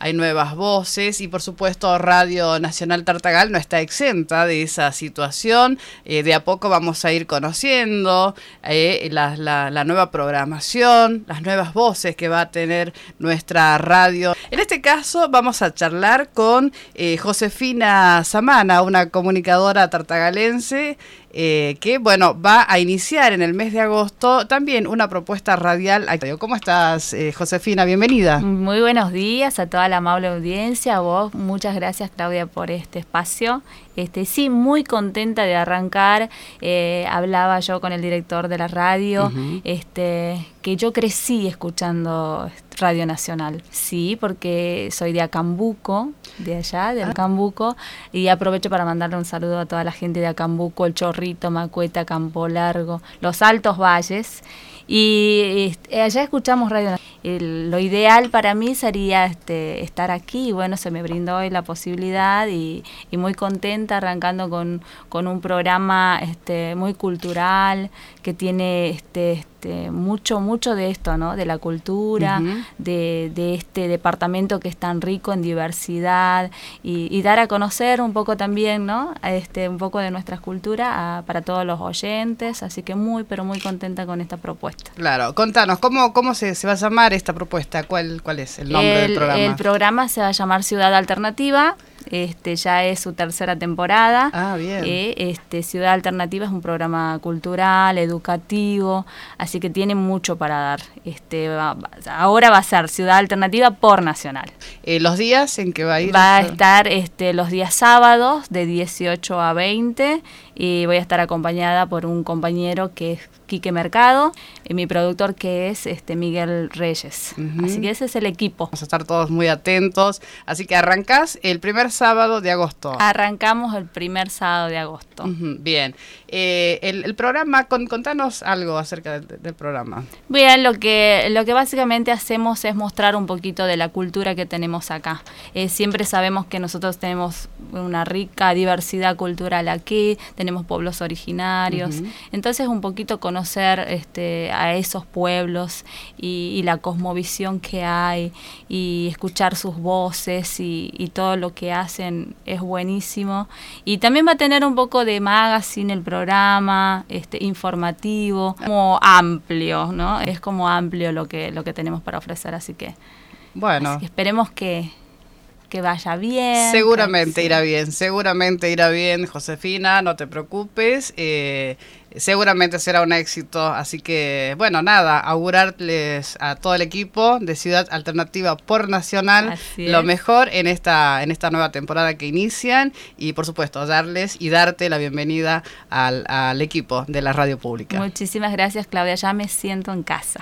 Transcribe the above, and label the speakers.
Speaker 1: hay nuevas voces y por supuesto Radio Nacional Tartagal no está exenta de esa situación. De a poco vamos a ir conociendo la nueva programación, las nuevas voces que va a tener nuestra radio. En este caso vamos a charlar con Josefina Samana, una comunicadora tartagalense que bueno, va a iniciar en el mes de agosto también una propuesta radial. ¿Cómo estás, Josefina? Bienvenida.
Speaker 2: Muy buenos días a toda la amable audiencia. A vos, muchas gracias, Claudia, por este espacio. Sí, muy contenta de arrancar. Hablaba yo con el director de la radio, que yo crecí escuchando Radio Nacional. Sí, porque soy de Acambuco, de allá, de Acambuco, y aprovecho para mandarle un saludo a toda la gente de Acambuco, El Chorrito, Macueta, Campo Largo, los Altos Valles. Y allá escuchamos Radio Nacional. Lo ideal para mí sería estar aquí, y bueno, se me brindó hoy la posibilidad y muy contenta arrancando con un programa muy cultural que tiene mucho de esto, ¿no? De la cultura, de este departamento que es tan rico en diversidad y dar a conocer un poco también, ¿no? Un poco de nuestra cultura para todos los oyentes, así que pero muy contenta con esta propuesta.
Speaker 1: Claro, contanos, ¿cómo se va a llamar esta propuesta? ¿Cuál es el nombre del programa?
Speaker 2: El programa se va a llamar Ciudad Alternativa. Ya es su tercera temporada.
Speaker 1: Ah, bien.
Speaker 2: Ciudad Alternativa es un programa cultural, educativo, así que tiene mucho para dar. Ahora va a ser Ciudad Alternativa por Nacional.
Speaker 1: ¿Los días en que va a ir?
Speaker 2: Va a estar los días sábados de 18 a 20 y voy a estar acompañada por un compañero que es Quique Mercado y mi productor que es Miguel Reyes. Así que ese es el equipo.
Speaker 1: Vamos a estar todos muy atentos. Así que arrancás el primer sábado de agosto.
Speaker 2: Arrancamos el primer sábado de agosto.
Speaker 1: Bien. El programa, contanos algo acerca del programa.
Speaker 2: Bien, lo que básicamente hacemos es mostrar un poquito de la cultura que tenemos acá. Siempre sabemos que nosotros tenemos una rica diversidad cultural aquí, tenemos pueblos originarios. Entonces un poquito conocer a esos pueblos y la cosmovisión que hay y escuchar sus voces y todo lo que hacen es buenísimo. Y también va a tener un poco de magazine el programa, informativo, como amplio, ¿no? Es como amplio lo que tenemos para ofrecer, así que
Speaker 1: bueno,
Speaker 2: esperemos que vaya bien.
Speaker 1: Seguramente irá bien, Josefina, no te preocupes. Seguramente será un éxito, así que, bueno, nada, augurarles a todo el equipo de Ciudad Alternativa por Nacional lo mejor en esta nueva temporada que inician y, por supuesto, darte la bienvenida al equipo de la radio pública.
Speaker 2: Muchísimas gracias, Claudia, ya me siento en casa.